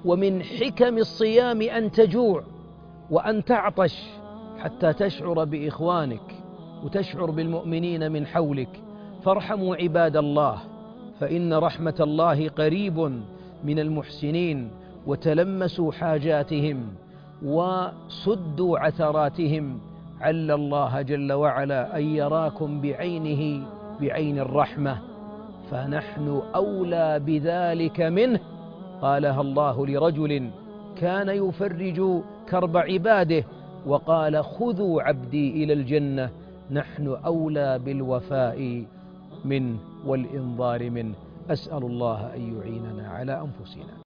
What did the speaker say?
ومن حكم الصيام أن تجوع وأن تعطش حتى تشعر بإخوانك وتشعر بالمؤمنين من حولك. فارحموا عباد الله، فإن رحمة الله قريب من المحسنين، وتلمسوا حاجاتهم وسدوا عثراتهم، عل الله جل وعلا أن يراكم بعينه، بعين الرحمة، فنحن أولى بذلك منه. قالها الله لرجل كان يفرج كرب عباده وقال: خذوا عبدي إلى الجنة، نحن أولى بالوفاء منه والإنظار منه. أسأل الله أن يعيننا على أنفسنا.